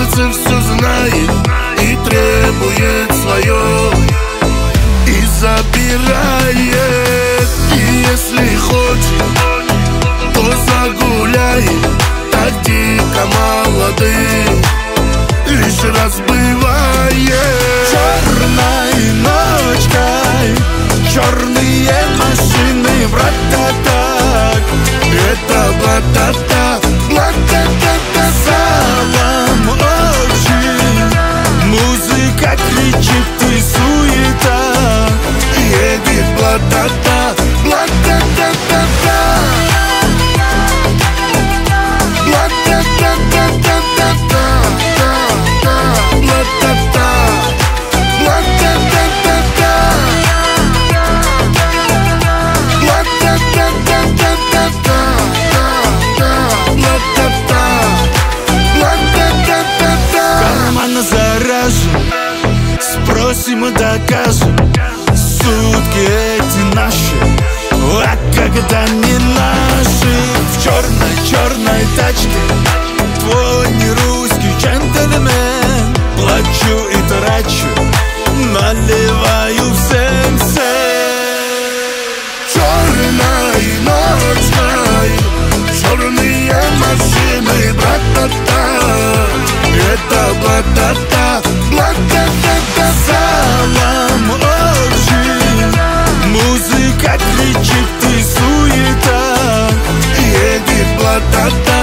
сердце все знает и требует свое, и забирает. И если хочет, то загуляем так дико молодым, лишь разбывает. Черной ночкой черные машины, брататак, Это блатата, блатата, салам очень. Музыка кричит и суета, едет блатата, блатата-та-та, блатата-та-та-та-та, блатата, блатата-та-та, блатата-та-та-та-та, блатата-та-та-та. карман заражен, спросим и докажем. Сутки эти наши, а когда не наши. В черной тачке твой нерусский джентльмен. Плачу и трачу, наливаю всем Черной ночной черные машины, братата, это блатата, блатата-та, салам очень. Музыка кричит и суета, едет блатата.